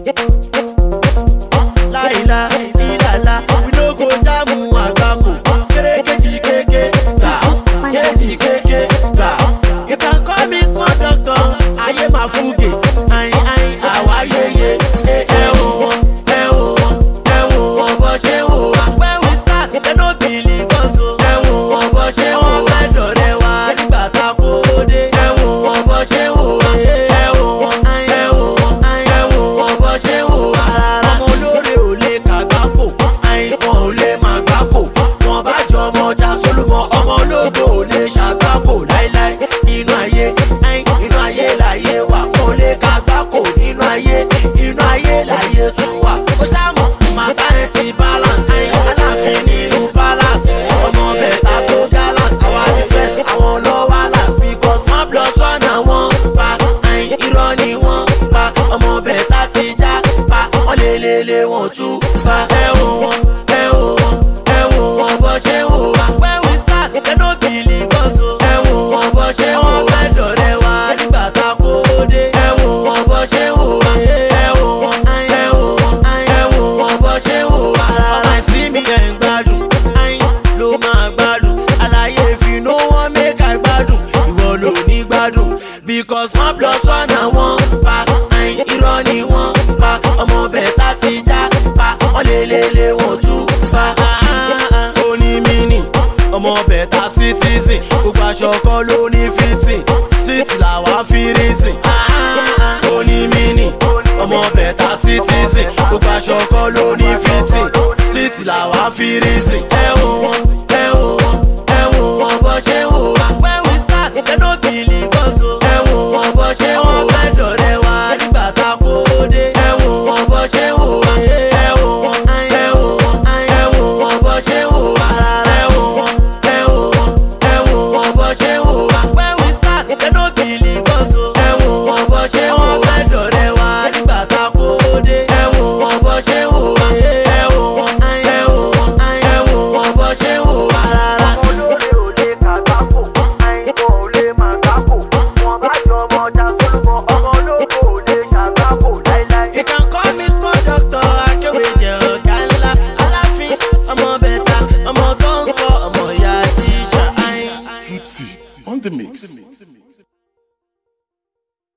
Laila, ilala, we no go jamu agako. Kerekeji keke, ta. Keji keke, ta. You can call me small doctor. I am a fuge. I awaye. When we start, they no believe us. Want to when we start, they no believe us. Because 1 + 1 na 1 pa, irọ́ ni wọ́n pa, ọmọ bẹ̀ta ti já pa, wọ́n lélele wọ́n tú pa. Oní mini, ọmọ bẹ̀ta citizen, gbogbo aṣọ kọ́ ló ní fitting, street làwa fi reason. Oní mini, ọmọ bẹ̀ta citizen, gbogbo aṣọ kọ́ ló ní fitting, street làwa fi reason.